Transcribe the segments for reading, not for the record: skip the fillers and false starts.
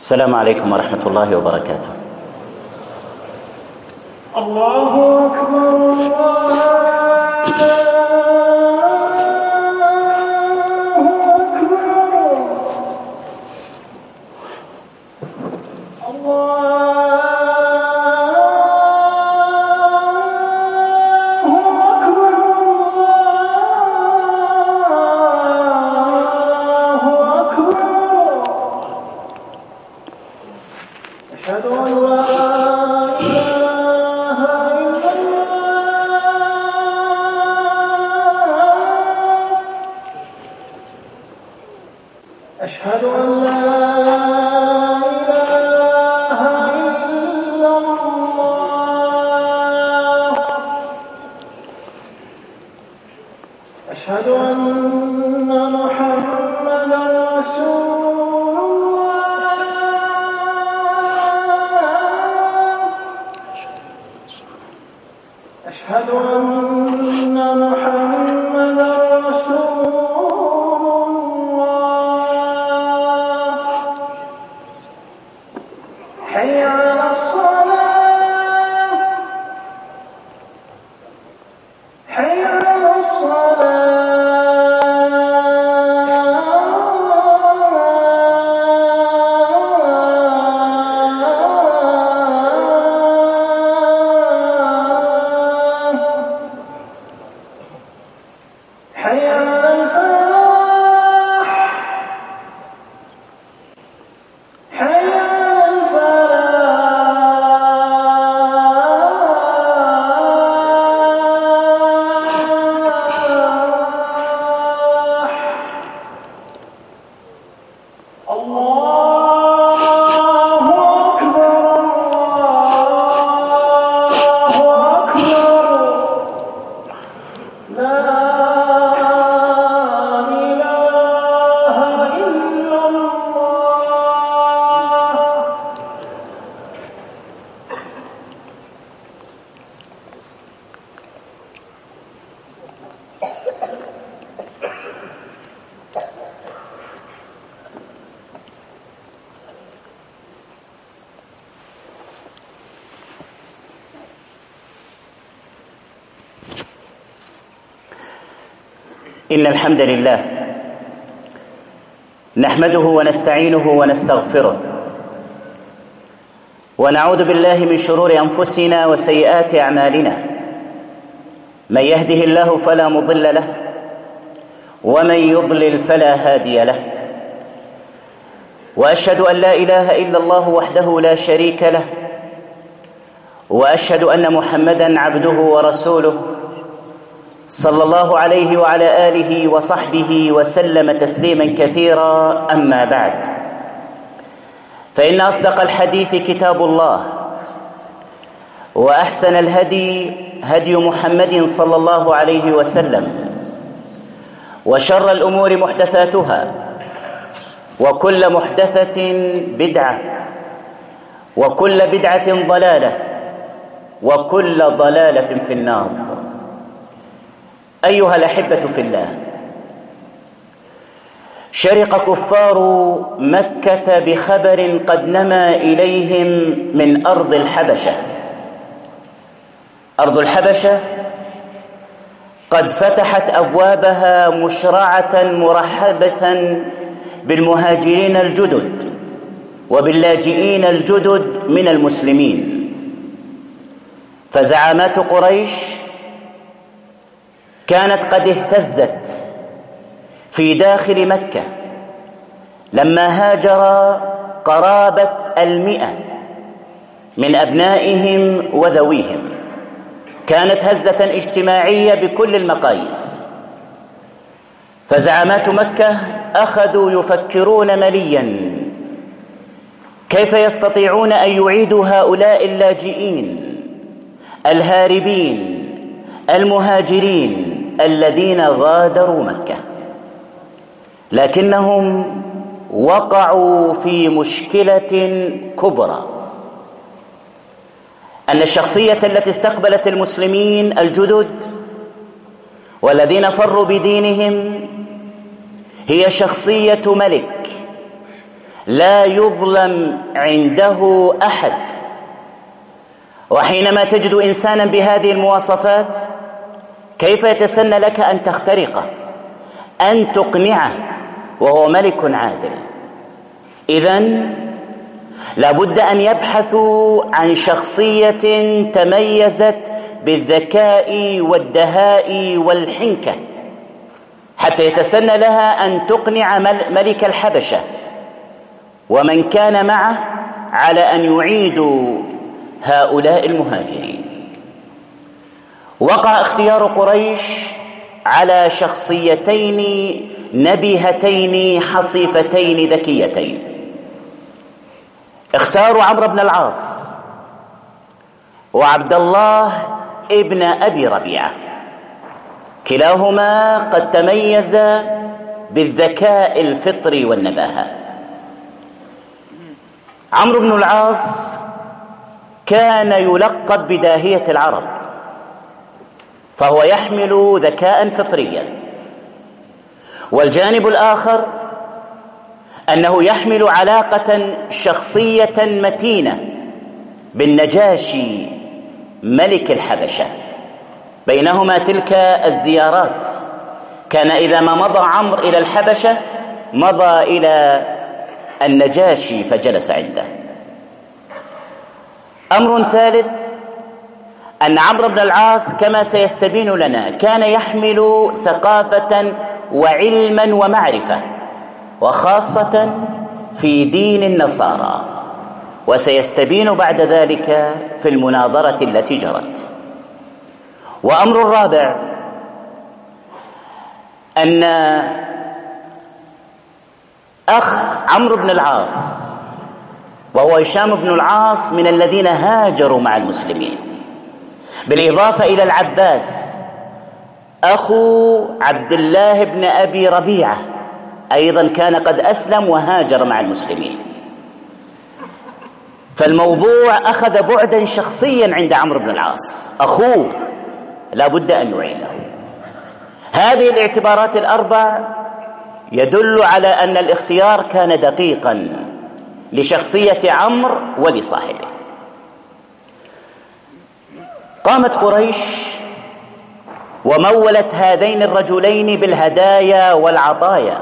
السلام عليكم ورحمة الله وبركاته. الله أكبر إن الحمد لله نحمده ونستعينه ونستغفره ونعوذ بالله من شرور أنفسنا وسيئات أعمالنا. من يهده الله فلا مضل له ومن يضلل فلا هادي له، وأشهد أن لا إله إلا الله وحده لا شريك له، وأشهد أن محمدًا عبده ورسوله صلى الله عليه وعلى آله وصحبه وسلم تسليما كثيرا. أما بعد، فإن أصدق الحديث كتاب الله، وأحسن الهدي هدي محمد صلى الله عليه وسلم، وشر الأمور محدثاتها، وكل محدثة بدعة، وكل بدعة ضلالة، وكل ضلالة في النار. أيها الأحبة في الله، شرق كفار مكة بخبر قد نما إليهم من أرض الحبشة. أرض الحبشة قد فتحت أبوابها مشرعة مرحبة بالمهاجرين الجدد وباللاجئين الجدد من المسلمين. فزعامات قريش كانت قد اهتزت في داخل مكة لما هاجر قرابة 100 من أبنائهم وذويهم. كانت هزة اجتماعية بكل المقاييس. فزعامات مكة أخذوا يفكرون مليا كيف يستطيعون أن يعيدوا هؤلاء اللاجئين الهاربين المهاجرين الذين غادروا مكة. لكنهم وقعوا في مشكلة كبرى، أن الشخصية التي استقبلت المسلمين الجدد والذين فروا بدينهم هي شخصية ملك لا يظلم عنده أحد. وحينما تجد إنسانا بهذه المواصفات كيف يتسنى لك أن تخترقه، أن تقنعه وهو ملك عادل؟ إذن لابد أن يبحثوا عن شخصية تميزت بالذكاء والدهاء والحنكة حتى يتسنى لها أن تقنع ملك الحبشة ومن كان معه على أن يعيدوا هؤلاء المهاجرين. وقع اختيار قريش على شخصيتين نبيهتين حصيفتين ذكيتين. اختاروا عمرو بن العاص وعبد الله ابن أبي ربيعة، كلاهما قد تميز بالذكاء الفطري والنباهة. عمرو بن العاص كان يلقب بداهية العرب، فهو يحمل ذكاء فطريا، والجانب الآخر أنه يحمل علاقة شخصية متينة بالنجاشي ملك الحبشة، بينهما تلك الزيارات. كان إذا ما مضى عمرو إلى الحبشة مضى إلى النجاشي فجلس عنده. أمر ثالث أن عمرو بن العاص كما سيستبين لنا كان يحمل ثقافة وعلما ومعرفة، وخاصة في دين النصارى، وسيستبين بعد ذلك في المناظرة التي جرت. وأمر الرابع أن أخ عمرو بن العاص وهو هشام بن العاص من الذين هاجروا مع المسلمين، بالإضافة إلى العباس أخو عبد الله بن أبي ربيعة أيضا كان قد أسلم وهاجر مع المسلمين. فالموضوع أخذ بعدا شخصيا عند عمرو بن العاص، أخوه لا بد أن يعينه. هذه الاعتبارات الأربع يدل على أن الاختيار كان دقيقا لشخصية عمرو ولصاحبه. قامت قريش ومولت هذين الرجلين بالهدايا والعطايا.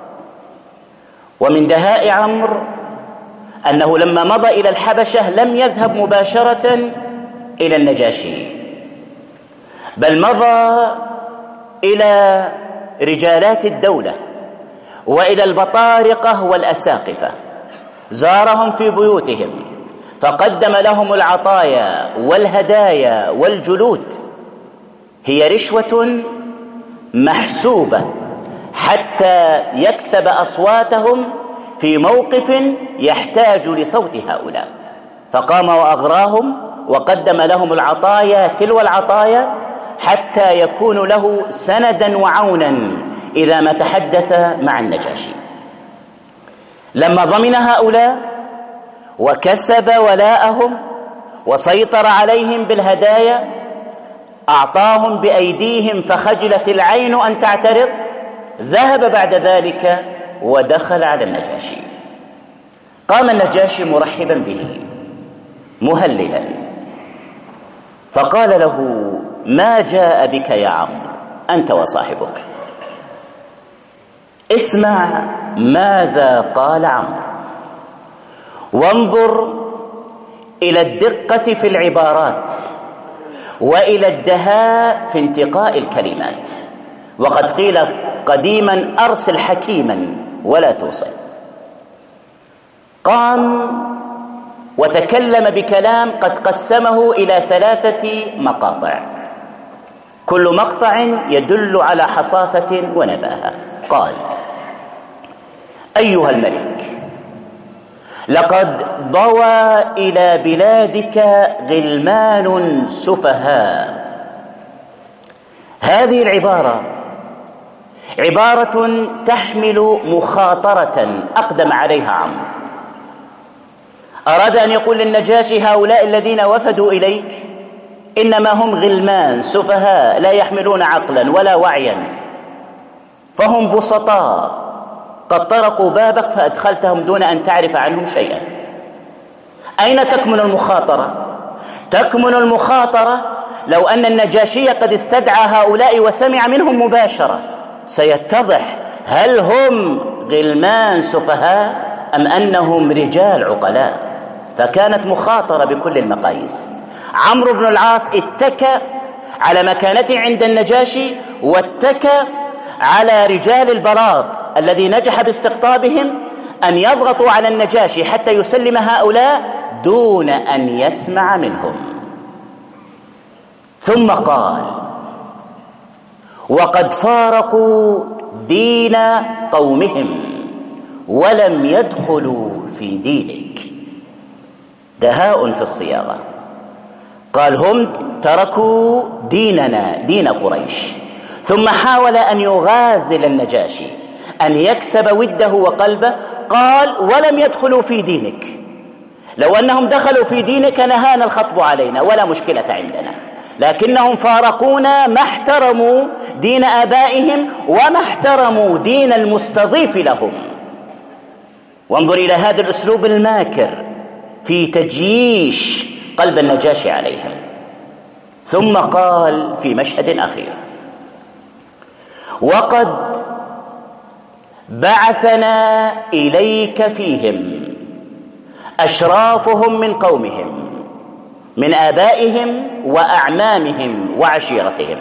ومن دهاء عمرو أنه لما مضى إلى الحبشة لم يذهب مباشرة إلى النجاشي، بل مضى إلى رجالات الدولة وإلى البطارقة والأساقفة، زارهم في بيوتهم فقدم لهم العطايا والهدايا والجلود، هي رشوة محسوبة حتى يكسب أصواتهم في موقف يحتاج لصوت هؤلاء. فقام وأغراهم وقدم لهم العطايا تلو العطايا حتى يكون له سندا وعونا إذا ما تحدث مع النجاشي. لما ضمن هؤلاء وكسب ولاءهم وسيطر عليهم بالهدايا أعطاهم بأيديهم فخجلت العين أن تعترض، ذهب بعد ذلك ودخل على النجاشي. قام النجاشي مرحبا به مهللا، فقال له: ما جاء بك يا عمرو أنت وصاحبك؟ اسمع ماذا قال عمرو، وانظر إلى الدقة في العبارات وإلى الدهاء في انتقاء الكلمات. وقد قيل قديما: أرسل حكيما ولا توصل. قام وتكلم بكلام قد قسمه إلى 3 مقاطع، كل مقطع يدل على حصافة ونباهة. قال: أيها الملك، لقد ضوى إلى بلادك غلمان سفهاء. هذه العبارة عبارة تحمل مخاطرة أقدم عليها عمرو. أراد أن يقول للنجاشي: هؤلاء الذين وفدوا إليك إنما هم غلمان سفهاء لا يحملون عقلا ولا وعيا، فهم بسطاء قد طرقوا بابك فأدخلتهم دون أن تعرف عنهم شيئا. أين تكمن المخاطرة؟ تكمن المخاطرة لو أن النجاشي قد استدعى هؤلاء وسمع منهم مباشرة، سيتضح هل هم غلمان سفهاء أم أنهم رجال عقلاء. فكانت مخاطرة بكل المقاييس. عمرو بن العاص اتكى على مكانته عند النجاشي، واتكى على رجال البراط الذي نجح باستقطابهم أن يضغطوا على النجاشي حتى يسلم هؤلاء دون أن يسمع منهم. ثم قال: وقد فارقوا دين قومهم ولم يدخلوا في دينك. دهاء في الصياغة. قال: هم تركوا ديننا، دين قريش. ثم حاول أن يغازل النجاشي، أن يكسب وده وقلبه. قال: ولم يدخلوا في دينك. لو أنهم دخلوا في دينك نهانا الخطب علينا ولا مشكلة عندنا، لكنهم فارقونا، ما احترموا دين آبائهم وما احترموا دين المستضيف لهم. وانظر إلى هذا الأسلوب الماكر في تجييش قلب النجاشي عليهم. ثم قال في مشهد أخير: وقد بعثنا إليك فيهم أشرافهم من قومهم، من آبائهم وأعمامهم وعشيرتهم،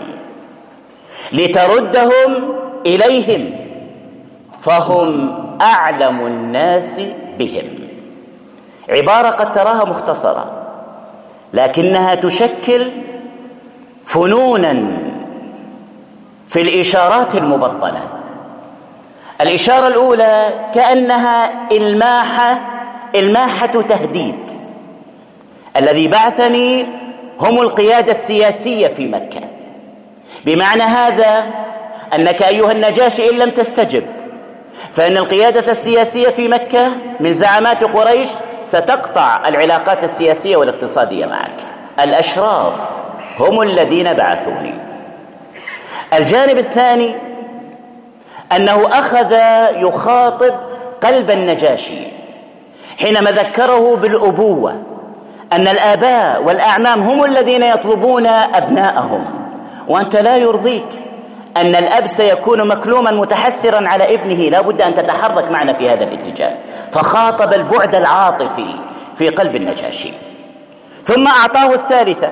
لتردهم إليهم، فهم أعلم الناس بهم. عبارة قد تراها مختصرة، لكنها تشكل فنونا في الإشارات المبطنة. الإشارة الأولى كأنها إلماحة تهديد. الذي بعثني هم القيادة السياسية في مكة، بمعنى هذا أنك أيها النجاشي إن لم تستجب فإن القيادة السياسية في مكة من زعامات قريش ستقطع العلاقات السياسية والاقتصادية معك. الأشراف هم الذين بعثوني. الجانب الثاني أنه أخذ يخاطب قلب النجاشي حينما ذكره بالأبوة، أن الآباء والأعمام هم الذين يطلبون أبناءهم، وأنت لا يرضيك أن الأب سيكون مكلوما متحسرا على ابنه، لا بد أن تتحرك معنا في هذا الاتجاه. فخاطب البعد العاطفي في قلب النجاشي. ثم أعطاه الثالثة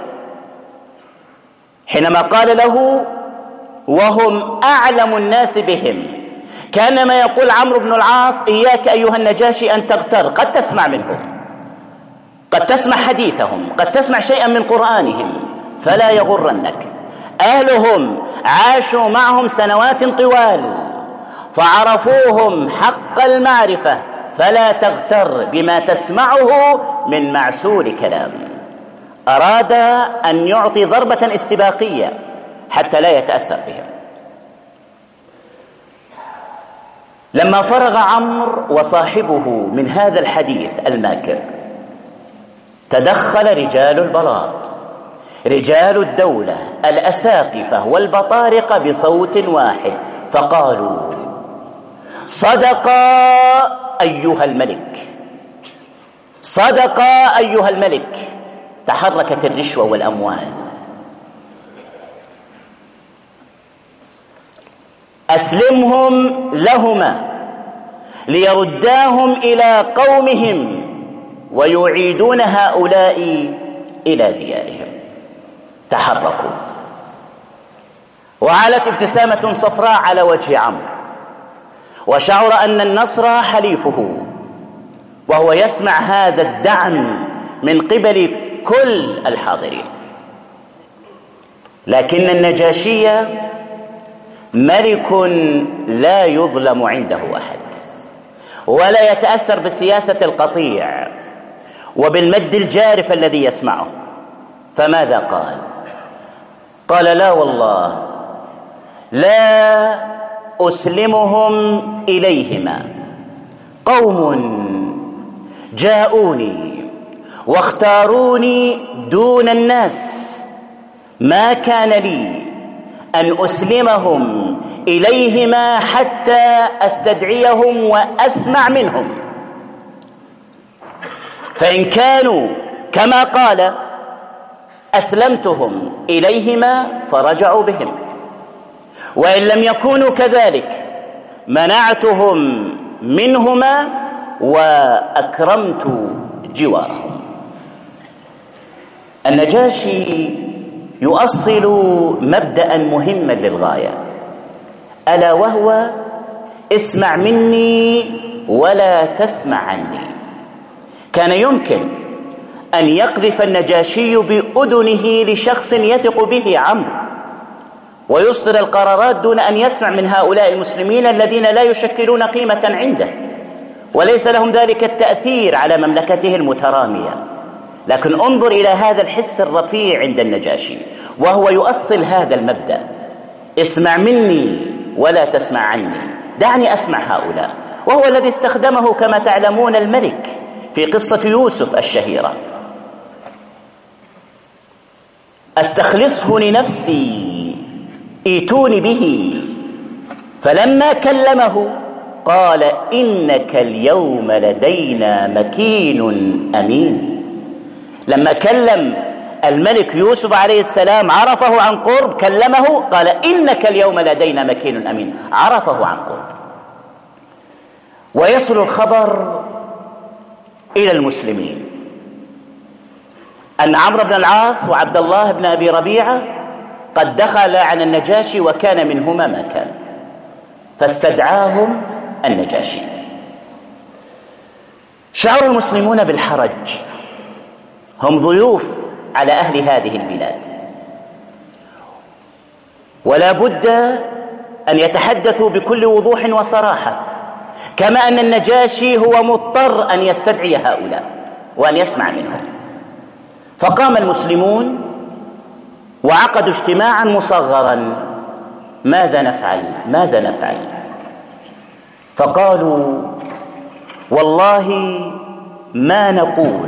حينما قال له: وهم أعلم الناس بهم، كانما يقول عمرو بن العاص: إياك أيها النجاشي أن تغتر، قد تسمع منهم، قد تسمع حديثهم، قد تسمع شيئا من قرآنهم، فلا يغرنك. أهلهم عاشوا معهم سنوات طوال فعرفوهم حق المعرفة، فلا تغتر بما تسمعه من معسول كلام. أراد أن يعطي ضربة استباقية حتى لا يتأثر بهم. لما فرغ عمرو وصاحبه من هذا الحديث الماكر، تدخل رجال البلاط، رجال الدولة، الأساقفة والبطارقة بصوت واحد، فقالوا: صدق أيها الملك، صدق أيها الملك. تحركت الرشوة والأموال. أسلمهم لهما ليرداهم إلى قومهم ويعيدون هؤلاء إلى ديارهم. تحركوا، وعلت ابتسامة صفراء على وجه عمرو، وشعر أن النصر حليفه، وهو يسمع هذا الدعم من قبل كل الحاضرين. لكن النجاشي ملك لا يظلم عنده أحد، ولا يتأثر بالسياسة القطيع وبالمد الجارف الذي يسمعه. فماذا قال؟ قال: لا والله لا أسلمهم إليهما، قوم جاءوني واختاروني دون الناس، ما كان لي أن أسلمهم إليهما حتى أستدعيهم وأسمع منهم، فإن كانوا كما قال أسلمتهم إليهما فرجعوا بهم، وإن لم يكونوا كذلك منعتهم منهما وأكرمت جوارهم. النجاشي يؤصل مبدأ مهما للغاية، ألا وهو اسمع مني ولا تسمع عني. كان يمكن أن يقذف النجاشي بأذنه لشخص يثق به عمرو ويصدر القرارات دون أن يسمع من هؤلاء المسلمين الذين لا يشكلون قيمة عنده وليس لهم ذلك التأثير على مملكته المترامية. لكن انظر إلى هذا الحس الرفيع عند النجاشي وهو يؤصل هذا المبدأ: اسمع مني ولا تسمع عني، دعني أسمع هؤلاء. وهو الذي استخدمه كما تعلمون الملك في قصة يوسف الشهيرة: أستخلصه لنفسي ائتوني به. فلما كلمه قال إنك اليوم لدينا مكين أمين. لما كلم الملك يوسف عليه السلام عرفه عن قرب، كلمه قال إنك اليوم لدينا مكين أمين، عرفه عن قرب. ويصل الخبر إلى المسلمين أن عمرو بن العاص وعبد الله بن أبي ربيعة قد دخل على النجاشي وكان منهما ما كان، فاستدعاهم النجاشي. شعر المسلمون بالحرج، هم ضيوف على أهل هذه البلاد، ولا بد أن يتحدثوا بكل وضوح وصراحة، كما أن النجاشي هو مضطر أن يستدعي هؤلاء وأن يسمع منهم. فقام المسلمون وعقدوا اجتماعا مصغرا: ماذا نفعل؟ ماذا نفعل؟ فقالوا: والله ما نقول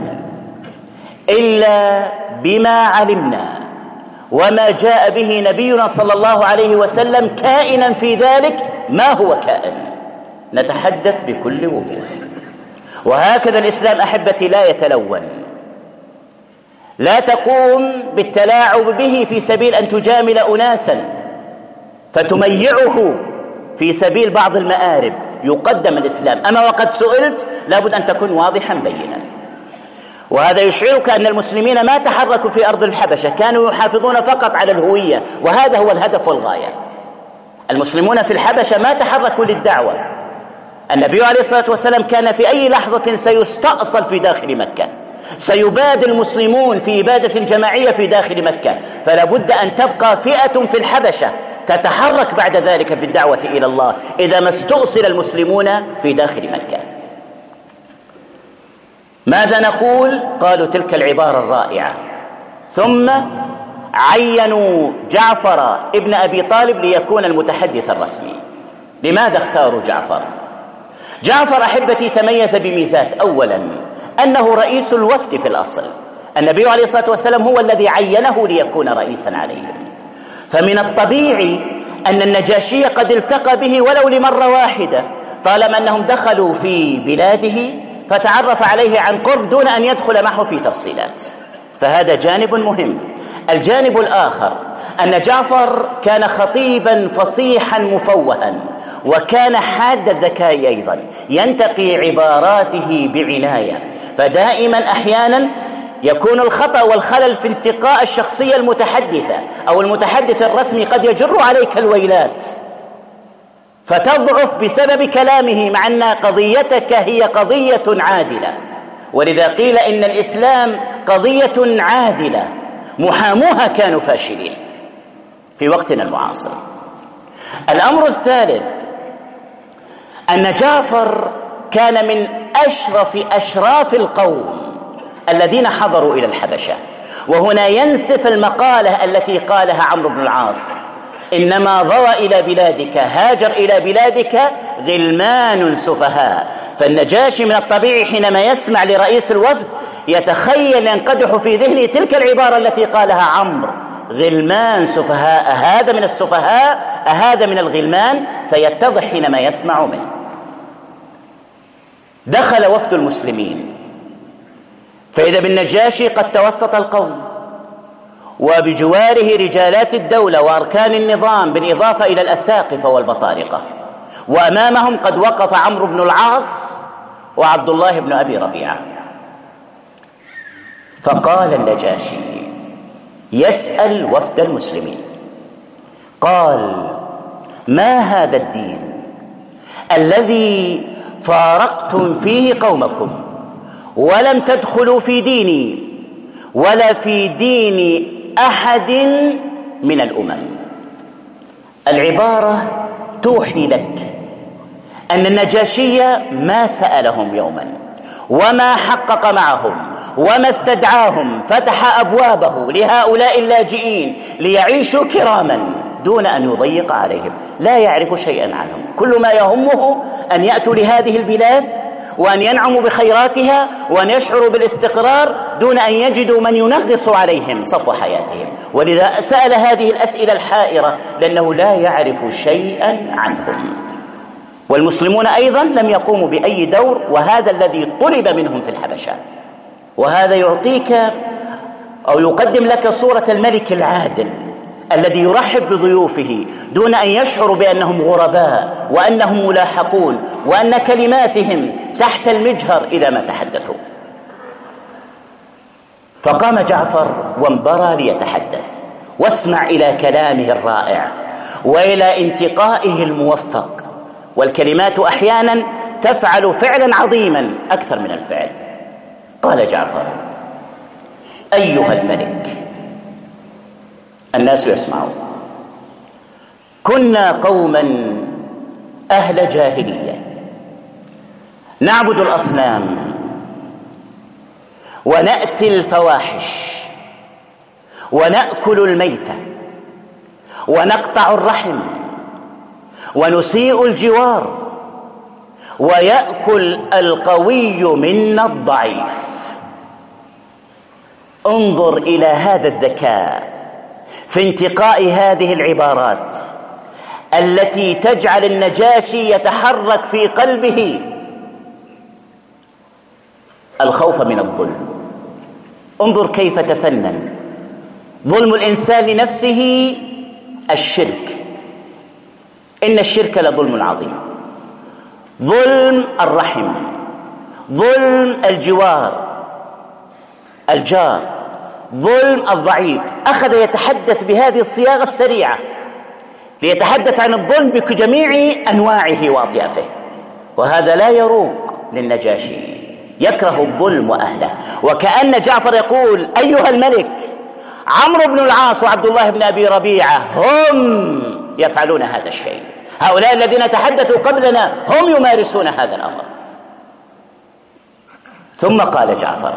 إلا بما علمنا وما جاء به نبينا صلى الله عليه وسلم، كائنا في ذلك ما هو كائن، نتحدث بكل وضوح. وهكذا الإسلام أحبتي لا يتلون، لا تقوم بالتلاعب به في سبيل أن تجامل أناسا فتميعه في سبيل بعض المآرب. يقدم الإسلام، أما وقد سئلت لابد أن تكون واضحا بينا. وهذا يشعرك أن المسلمين ما تحركوا في أرض الحبشة، كانوا يحافظون فقط على الهوية، وهذا هو الهدف والغاية. المسلمون في الحبشة ما تحركوا للدعوة. النبي عليه الصلاة والسلام كان في أي لحظة سيستأصل في داخل مكة، سيباد المسلمون في إبادة جماعية في داخل مكة، فلا بد أن تبقى فئة في الحبشة تتحرك بعد ذلك في الدعوة إلى الله إذا ما استؤصل المسلمون في داخل مكة. ماذا نقول؟ قالوا تلك العبارة الرائعة. ثم عينوا جعفر ابن أبي طالب ليكون المتحدث الرسمي. لماذا اختاروا جعفر؟ جعفر أحبتي تميز بميزات. أولا أنه رئيس الوفد في الأصل، النبي عليه الصلاة والسلام هو الذي عينه ليكون رئيسا عليهم، فمن الطبيعي أن النجاشي قد التقى به ولو لمرة واحدة، طالما أنهم دخلوا في بلاده فتعرف عليه عن قرب دون أن يدخل معه في تفصيلات، فهذا جانب مهم. الجانب الآخر أن جعفر كان خطيبا فصيحا مفوها، وكان حاد الذكاء أيضا، ينتقي عباراته بعناية، فدائما أحيانا يكون الخطأ والخلل في انتقاء الشخصية المتحدثة أو المتحدث الرسمي قد يجر عليك الويلات فتضعف بسبب كلامه، مع أن قضيتك هي قضية عادلة. ولذا قيل إن الإسلام قضية عادلة، محاموها كانوا فاشلين في وقتنا المعاصر. الأمر الثالث أن جعفر كان من أشراف القوم الذين حضروا إلى الحبشة. وهنا ينسف المقالة التي قالها عمرو بن العاص: إنما ضوى إلى بلادك، هاجر إلى بلادك غلمان سفهاء. فالنجاشي من الطبيعي حينما يسمع لرئيس الوفد يتخيل ينقدح في ذهنه تلك العبارة التي قالها عمرو: غلمان سفهاء، هذا من السفهاء هذا من الغلمان، سيتضح حينما يسمع منه. دخل وفد المسلمين فإذا بالنجاشي قد توسط القوم، وبجواره رجالات الدولة وأركان النظام بالإضافة إلى الأساقفة والبطارقة، وأمامهم قد وقف عمرو بن العاص وعبد الله بن أبي ربيعة. فقال النجاشي يسأل وفد المسلمين، قال: ما هذا الدين الذي فارقتم فيه قومكم ولم تدخلوا في ديني ولا في دين أحد من الأمم؟ العبارة توحي لك أن النجاشي ما سألهم يوما وما حقق معهم وما استدعاهم، فتح أبوابه لهؤلاء اللاجئين ليعيشوا كراما دون أن يضيق عليهم، لا يعرف شيئا عنهم، كل ما يهمه أن يأتوا لهذه البلاد وأن ينعموا بخيراتها وأن يشعروا بالاستقرار دون أن يجدوا من ينغص عليهم صفو حياتهم. ولذا سأل هذه الأسئلة الحائرة لأنه لا يعرف شيئا عنهم. والمسلمون أيضا لم يقوموا بأي دور، وهذا الذي طلب منهم في الحبشة. وهذا يعطيك أو يقدم لك صورة الملك العادل الذي يرحب بضيوفه دون أن يشعروا بأنهم غرباء وأنهم ملاحقون وأن كلماتهم تحت المجهر إذا ما تحدثوا. فقام جعفر وانبرى ليتحدث، واسمع إلى كلامه الرائع وإلى انتقائه الموفق. والكلمات أحيانا تفعل فعلا عظيما أكثر من الفعل. قال جعفر: أيها الملك، الناس يسمعون، كنا قوما أهل جاهلية نعبد الأصنام ونأتي الفواحش ونأكل الميتة ونقطع الرحم ونسيء الجوار، ويأكل القوي منا الضعيف. انظر إلى هذا الذكاء في انتقاء هذه العبارات التي تجعل النجاشي يتحرك في قلبه الخوف من الظلم. انظر كيف تفنن. ظلم الإنسان لنفسه الشرك، إن الشرك لظلم عظيم. ظلم الرحم، ظلم الجار، ظلم الضعيف. أخذ يتحدث بهذه الصياغة السريعة ليتحدث عن الظلم بجميع أنواعه وأطيافه، وهذا لا يروق للنجاشي، يكره الظلم وأهله. وكأن جعفر يقول: أيها الملك، عمرو بن العاص وعبد الله بن أبي ربيعة هم يفعلون هذا الشيء، هؤلاء الذين تحدثوا قبلنا هم يمارسون هذا الأمر. ثم قال جعفر: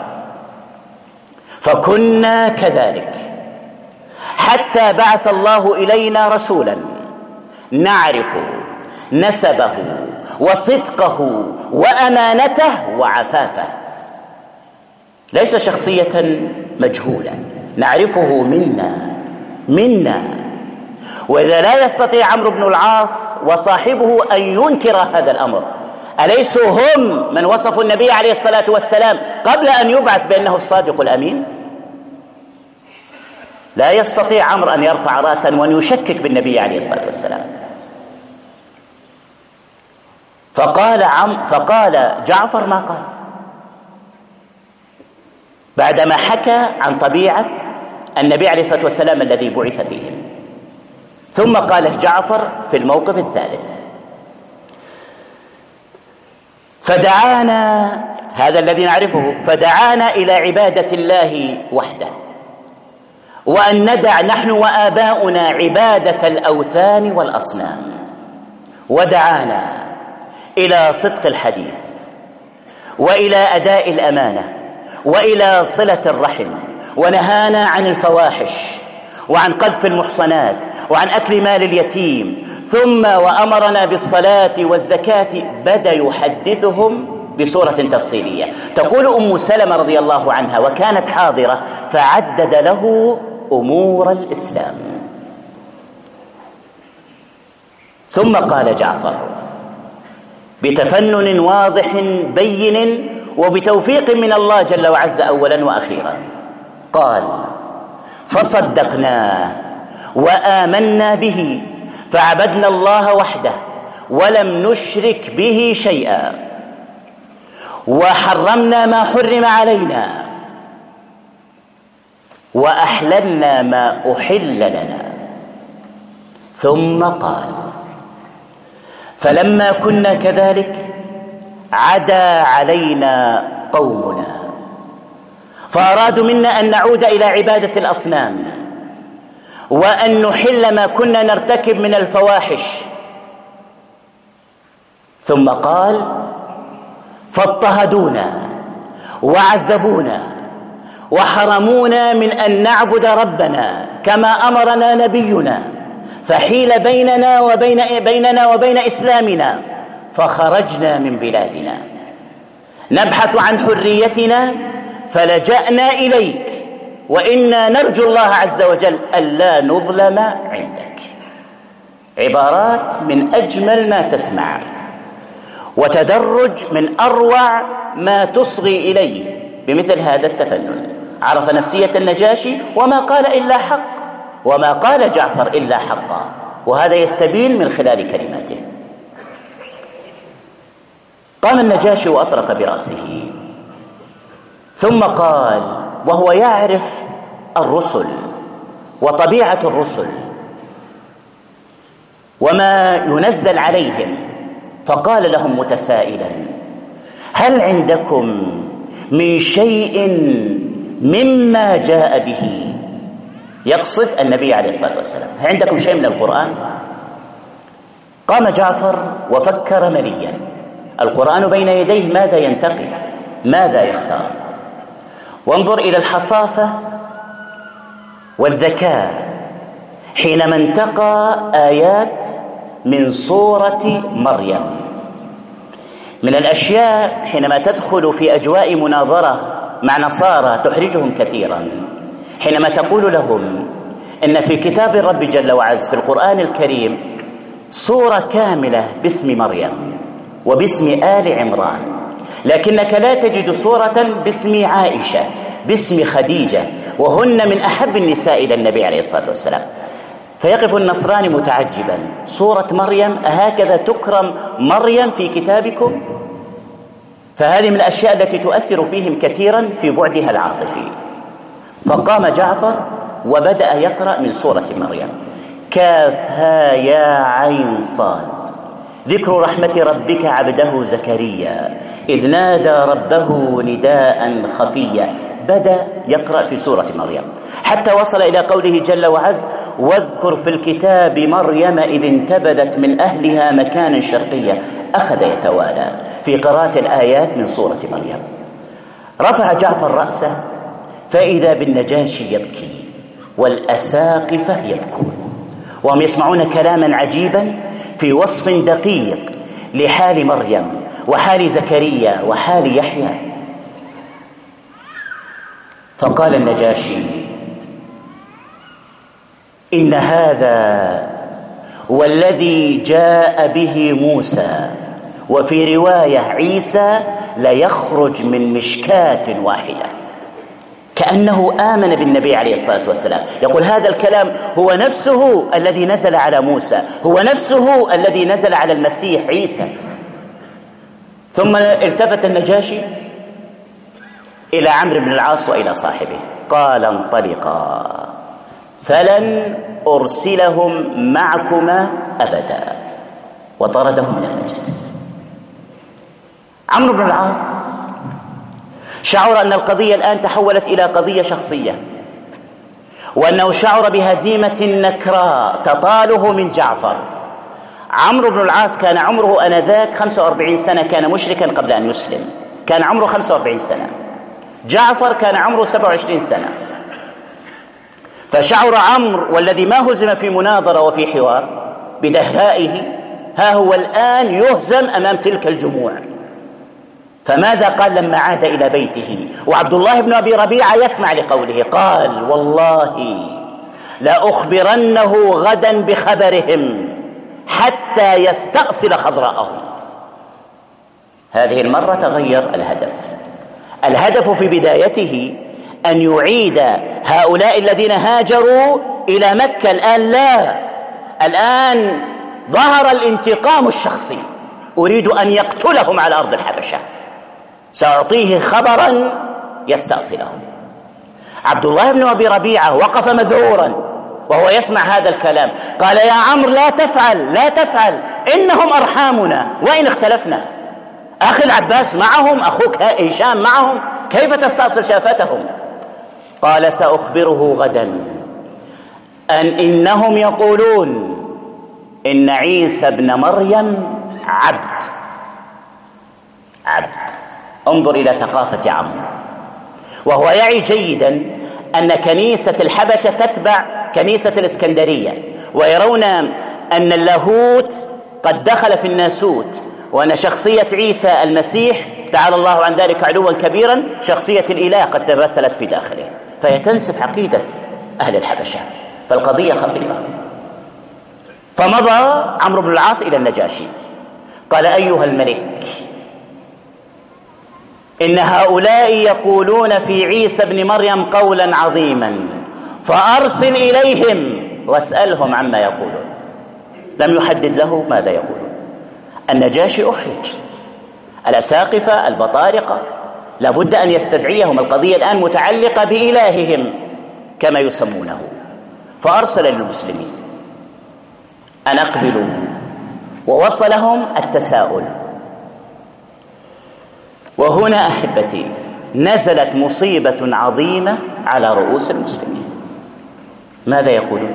فكنا كذلك حتى بعث الله إلينا رسولا نعرف نسبه وصدقه وأمانته وعفافه، ليس شخصية مجهولة، نعرفه منا. وإذا لا يستطيع عمرو بن العاص وصاحبه أن ينكر هذا الأمر، أليسوا هم من وصفوا النبي عليه الصلاة والسلام قبل أن يبعث بأنه الصادق الأمين؟ لا يستطيع عمرو أن يرفع رأسا وأن يشكك بالنبي عليه الصلاة والسلام. فقال جعفر ما قال بعدما حكى عن طبيعة النبي عليه الصلاة والسلام الذي بعث فيهم. ثم قال جعفر في الموقف الثالث: فدعانا، هذا الذي نعرفه، فدعانا إلى عبادة الله وحده، وأن ندع نحن وآباؤنا عبادة الأوثان والأصنام، ودعانا إلى صدق الحديث وإلى أداء الأمانة وإلى صلة الرحم، ونهانا عن الفواحش وعن قذف المحصنات وعن أكل مال اليتيم، ثم وأمرنا بالصلاة والزكاة. بدأ يحدثهم بصورة تفصيلية. تقول أم سلمة رضي الله عنها وكانت حاضرة: فعدد له أمور الإسلام. ثم قال جعفر بتفنن واضح بين وبتوفيق من الله جل وعز أولا وأخيرا، قال: فصدقناه وآمنا به فعبدنا الله وحده ولم نشرك به شيئا وحرمنا ما حرم علينا وأحللنا ما أحل لنا. ثم قال: فلما كنا كذلك عدا علينا قومنا فأرادوا منا أن نعود إلى عبادة الأصنام وأن نحل ما كنا نرتكب من الفواحش. ثم قال: فاضطهدونا وعذبونا وحرمونا من أن نعبد ربنا كما أمرنا نبينا، فحيل بيننا وبين إسلامنا فخرجنا من بلادنا نبحث عن حريتنا فلجأنا إليك، وإنا نرجو الله عز وجل ألا نظلم عندك. عبارات من أجمل ما تسمع، وتدرج من أروع ما تصغي إليه بمثل هذا التفنن. عرف نفسية النجاشي وما قال إلا حق، وما قال جعفر إلا حقا، وهذا يستبين من خلال كلماته. قام النجاشي وأطرق برأسه ثم قال، وهو يعرف الرسل وطبيعة الرسل وما ينزل عليهم، فقال لهم متسائلا: هل عندكم من شيء مما جاء به؟ يقصد النبي عليه الصلاة والسلام. هل عندكم شيء من القرآن؟ قام جعفر وفكر مليا. القرآن بين يديه، ماذا ينتقي؟ ماذا يختار؟ وانظر إلى الحصافة والذكاء حينما انتقى آيات من سورة مريم. من الأشياء حينما تدخل في أجواء مناظرة مع نصارى تحرجهم كثيرا، حينما تقول لهم إن في كتاب الرب جل وعز في القرآن الكريم سورة كاملة باسم مريم وباسم آل عمران، لكنك لا تجد سورة باسم عائشة باسم خديجة، وهن من أحب النساء إلى النبي عليه الصلاة والسلام. فيقف النصراني متعجبا: سورة مريم أهكذا تكرم مريم في كتابكم؟ فهذه من الأشياء التي تؤثر فيهم كثيرا في بعدها العاطفي. فقام جعفر وبدأ يقرأ من سورة مريم: كافها يا عين صاد، ذكر رحمة ربك عبده زكريا إذ نادى ربه نداء خفيا. بدأ يقرأ في سورة مريم حتى وصل إلى قوله جل وعز: واذكر في الكتاب مريم إذ انتبذت من أهلها مكانا شرقيا. أخذ يتوالى في قراءة الآيات من سورة مريم. رفع جعفر رأسه فإذا بالنجاشي يبكي والأساقفة يبكون، وهم يسمعون كلاما عجيبا في وصف دقيق لحال مريم وحال زكريا وحال يحيى. فقال النجاشي: إن هذا والذي جاء به موسى وفي رواية عيسى ليخرج من مشكاة واحدة. كأنه آمن بالنبي عليه الصلاة والسلام، يقول هذا الكلام هو نفسه الذي نزل على موسى، هو نفسه الذي نزل على المسيح عيسى. ثم التفت النجاشي إلى عمرو بن العاص وإلى صاحبه قال: انطلقا فلن أرسلهم معكما أبدا، وطردهم من المجلس. عمرو بن العاص شعر أن القضية الآن تحولت إلى قضية شخصية، وأنه شعر بهزيمة نكراء تطاله من جعفر. عمرو بن العاص كان عمره آنذاك 45 سنة، كان مشركا قبل أن يسلم، كان عمره 45 سنة. جعفر كان عمره 27 سنة. فشعر عمرو والذي ما هزم في مناظرة وفي حوار بدهائه، ها هو الآن يهزم أمام تلك الجموع. فماذا قال لما عاد إلى بيته وعبد الله بن أبي ربيعة يسمع لقوله؟ قال: والله لأخبرنه غدا بخبرهم حتى يستأصل خضراءهم. هذه المرة تغير الهدف في بدايته أن يعيد هؤلاء الذين هاجروا إلى مكة. الآن ظهر الانتقام الشخصي، أريد أن يقتلهم على أرض الحبشة، سأعطيه خبرا يستأصلهم. عبد الله بن أبي ربيعة وقف مذعورا وهو يسمع هذا الكلام، قال: يا عمرو لا تفعل، إنهم أرحامنا وإن اختلفنا. أخي العباس معهم، أخوك هشام معهم، كيف تستأصل شافتهم؟ قال: سأخبره غدا إنهم يقولون إن عيسى ابن مريم عبد. انظر إلى ثقافة عمرو، وهو يعي جيدا أن كنيسة الحبشة تتبع كنيسة الإسكندرية، ويرون أن اللاهوت قد دخل في الناسوت، وأن شخصية عيسى المسيح تعالى الله عن ذلك علوا كبيرا شخصية الإله قد تمثلت في داخله، فهي تنسف عقيدة أهل الحبشة، فالقضية خطيرة. فمضى عمرو بن العاص إلى النجاشي قال: أيها الملك، إن هؤلاء يقولون في عيسى بن مريم قولا عظيما، فأرسل إليهم واسألهم عما يقولون. لم يحدد له ماذا يقولون. النجاشي أحرج، الأساقفة البطارقة لابد أن يستدعيهم، القضية الآن متعلقة بإلههم كما يسمونه. فأرسل للمسلمين أن أقبلوا، ووصلهم التساؤل. وهنا أحبتي نزلت مصيبة عظيمة على رؤوس المسلمين. ماذا يقولون؟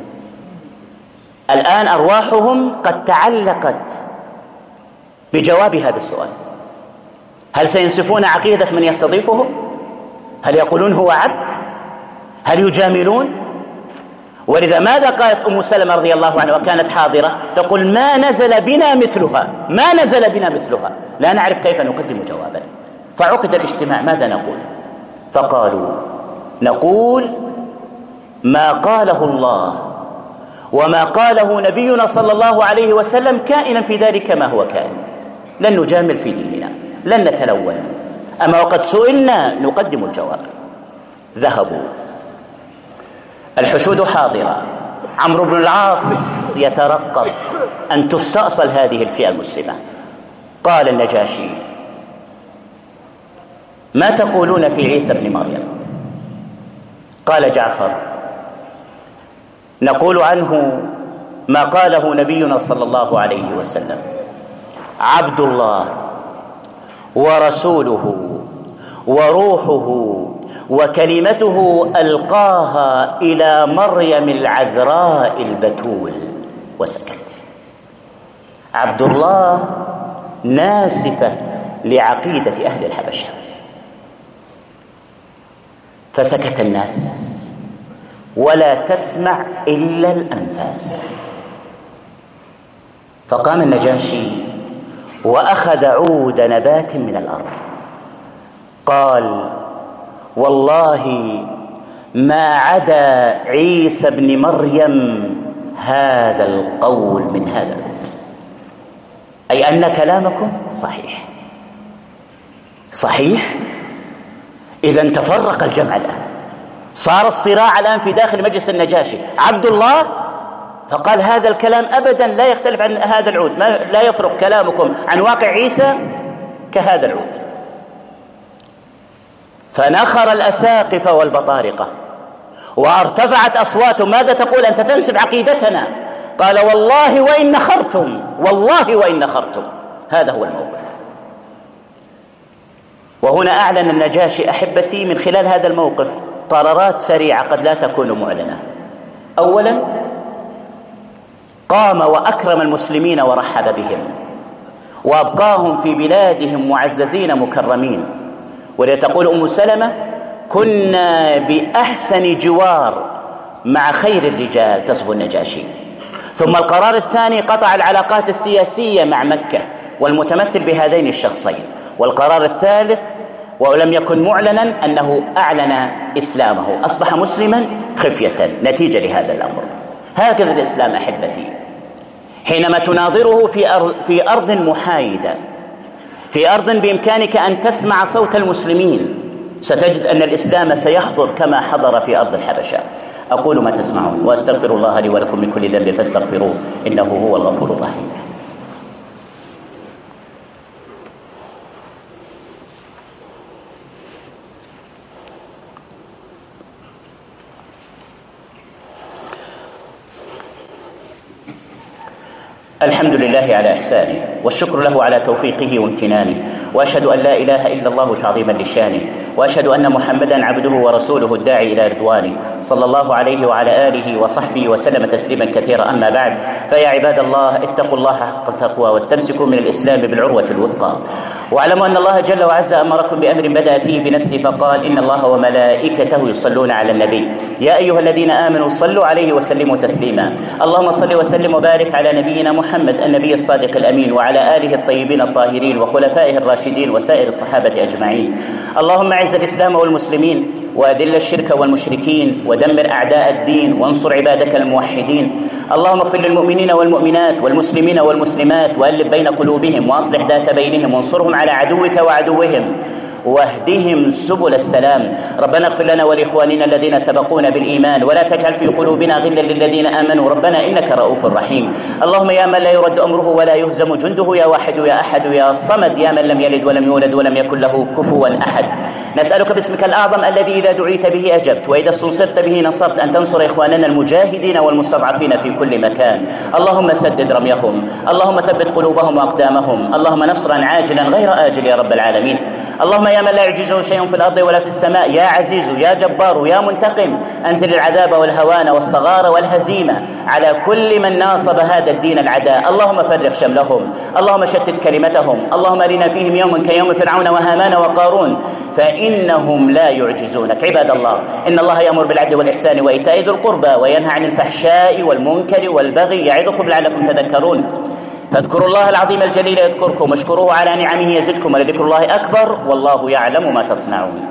الآن أرواحهم قد تعلقت بجواب هذا السؤال. هل سينسفون عقيدة من يستضيفهم؟ هل يقولون هو عبد؟ هل يجاملون؟ ولذا ماذا قالت أم سلمة رضي الله عنها وكانت حاضرة؟ تقول: ما نزل بنا مثلها، لا نعرف كيف نقدم جوابا. فعقد الاجتماع، ماذا نقول؟ فقالوا: نقول ما قاله الله وما قاله نبينا صلى الله عليه وسلم كائنا في ذلك ما هو كائن، لن نجامل في ديننا، لن نتلون، أما وقد سئلنا نقدم الجواب. ذهبوا، الحشود حاضرة، عمرو بن العاص يترقب أن تستأصل هذه الفئة المسلمة. قال النجاشي: ما تقولون في عيسى بن مريم؟ قال جعفر: نقول عنه ما قاله نبينا صلى الله عليه وسلم: عبد الله ورسوله وروحه وكلمته ألقاها إلى مريم العذراء البتول. وسكت. عبد الله ناسفة لعقيدة أهل الحبشة، فسكت الناس ولا تسمع إلا الأنفاس. فقام النجاشي وأخذ عود نبات من الأرض، قال: والله ما عدا عيسى بن مريم هذا القول من هذا العود، أي أن كلامكم صحيح. إذا تفرق الجمع الآن، صار الصراع الآن في داخل مجلس النجاشي. عبد الله فقال: هذا الكلام أبدا لا يختلف عن هذا العود، لا يفرق كلامكم عن واقع عيسى كهذا العود. فنخر الأساقفة والبطارقة وارتفعت أصواتهم: ماذا تقول أنت تنسب عقيدتنا؟ قال: والله وإن نخرتم. هذا هو الموقف. وهنا أعلن النجاشي أحبتي من خلال هذا الموقف قرارات سريعة قد لا تكون معلنة. أولا، قام وأكرم المسلمين ورحب بهم وأبقاهم في بلادهم معززين مكرمين. ولتقول أم سلمة: كنا بأحسن جوار مع خير الرجال، تصف النجاشي. ثم القرار الثاني: قطع العلاقات السياسية مع مكة والمتمثل بهذين الشخصين، والقرار الثالث ولم يكن معلنا أنه أعلن إسلامه، أصبح مسلما خفية نتيجة لهذا الأمر. هكذا الإسلام أحبتي، حينما تناظره في أرض محايدة، في أرض بإمكانك أن تسمع صوت المسلمين، ستجد أن الإسلام سيحضر كما حضر في أرض الحبشة. أقول ما تسمعون وأستغفر الله لي ولكم من كل ذنب فاستغفروه إنه هو الغفور الرحيم. الحمد لله على إحسانه، والشكر له على توفيقه وامتنانه، وأشهد أن لا إله إلا الله تعظيما لشانه، وأشهد أن محمدا عبده ورسوله الداعي إلى رضوانه صلى الله عليه وعلى آله وصحبه وسلم تسليما كثيرا. أما بعد، فيا عباد الله اتقوا الله حق التقوى واستمسكوا من الإسلام بالعروة الوثقى، واعلموا أن الله جل وعز أمركم بأمر بدأ فيه بنفسه فقال: إن الله وملائكته يصلون على النبي يا أيها الذين آمنوا صلوا عليه وسلموا تسليما. اللهم صل وسلم وبارك على نبينا محمد النبي الصادق الأمين وعلى آله الطيبين الطاهرين وخلفائه الراشدين وسائر الصحابة أجمعين. اللهم أعز الإسلام والمسلمين وأذل الشرك والمشركين ودمر أعداء الدين وانصر عبادك الموحدين. اللهم اغفر للمؤمنين والمؤمنات والمسلمين والمسلمات وألف بين قلوبهم وأصلح ذات بينهم وانصرهم على عدوك وعدوهم واهدهم سبل السلام. ربنا اغفر لنا ولإخواننا الذين سبقونا بالإيمان ولا تجعل في قلوبنا غلا للذين آمنوا ربنا إنك رؤوف رحيم. اللهم يا من لا يرد أمره ولا يهزم جنده، يا واحد يا أحد يا صمد، يا من لم يلد ولم يولد ولم يكن له كفوا أحد، نسألك باسمك الأعظم الذي إذا دعيت به أجبت وإذا استنصرت به نصرت أن تنصر إخواننا المجاهدين والمستضعفين في كل مكان. اللهم سدد رميهم، اللهم ثبت قلوبهم وأقدامهم، اللهم نصرا عاجلا غير آجل يا رب العالمين. اللهم يا من لا يعجزه شيء في الأرض ولا في السماء، يا عزيز يا جبار يا منتقم، أنزل العذاب والهوان والصغار والهزيمة على كل من ناصب هذا الدين العداء. اللهم فرق شملهم، اللهم شتت كلمتهم، اللهم أرنا فيهم يوما كيوم فرعون وهامان وقارون فإنهم لا يعجزونك. عباد الله، إن الله يأمر بالعدل والإحسان وإيتاء ذي القربى وينهى عن الفحشاء والمنكر والبغي يعظكم لعلكم تذكرون. فاذكروا الله العظيم الجليل يذكركم واشكروه على نعمه يزدكم ولذكر الله أكبر والله يعلم ما تصنعون.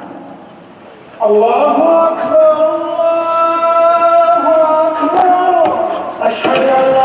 الله أكبر الله أكبر. أشهد أن لا